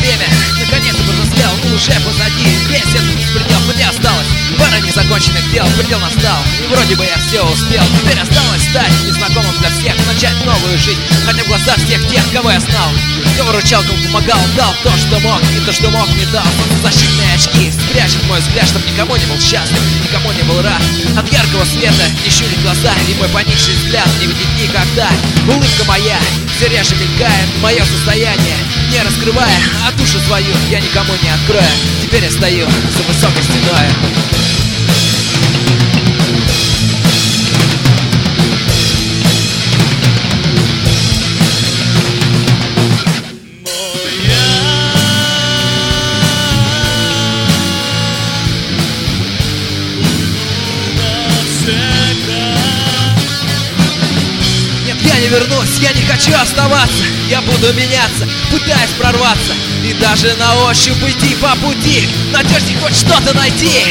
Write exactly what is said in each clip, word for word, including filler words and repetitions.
время наконец-то повзрослел, уже позади. Весь этот предел, мне осталось пара незаконченных дел. Предел настал, и вроде бы я все успел. Теперь осталось стать незнакомым для всех, начать новую жизнь, хотя в глазах всех тех, кого я знал, кто выручал, кому помогал, дал то, что мог, и то, что мог, не дал. Защитные очки спрячут мой взгляд, чтоб никому не был счастлив, никому не был рад. От яркого света не щурит глаза, и мой поникший взгляд не видит никогда. Улыбка моя все реже мелькает, мое состояние не раскрывая, а душу свою я никому не открою. Теперь я стою за высокой стеной. Я не вернусь, я не хочу оставаться. Я буду меняться, пытаясь прорваться, и даже на ощупь идти по пути, в надежде хоть что-то найти.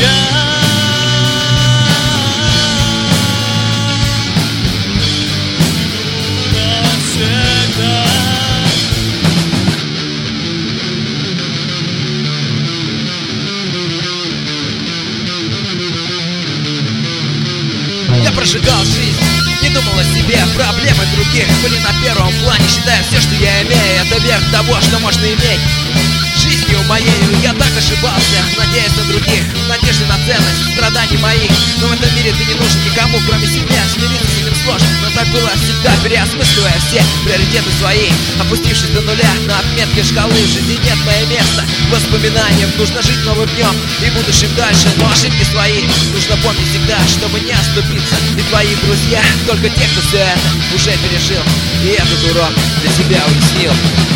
Я прожигал жизнь, не думал о себе, проблемы других были на первом плане. Считаю, все, что я имею, это верх того, что можно иметь. Жизнью моей я так ошибался, надеясь на других, в надежде на ценность страданий моих. Но в этом мире ты не нужен никому, кроме себя. Смириться с этим сложно, но так было всегда, переосмысливая все приоритеты свои. Опустившись до нуля на отметке шкалы, в жизни нет моего места воспоминаниям. Нужно жить новым днем и будущим дальше, но ошибки свои нужно помнить всегда, чтобы не оступиться. И твои друзья только те, кто все это уже пережил, и этот урок для себя уяснил.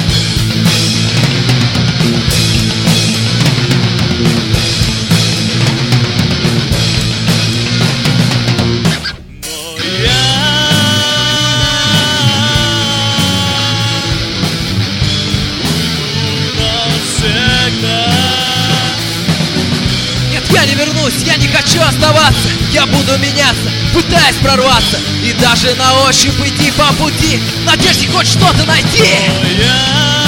Нет, я не вернусь, я не хочу оставаться. Я буду меняться, пытаясь прорваться, и даже на ощупь идти по пути, в надежде хоть что-то найти.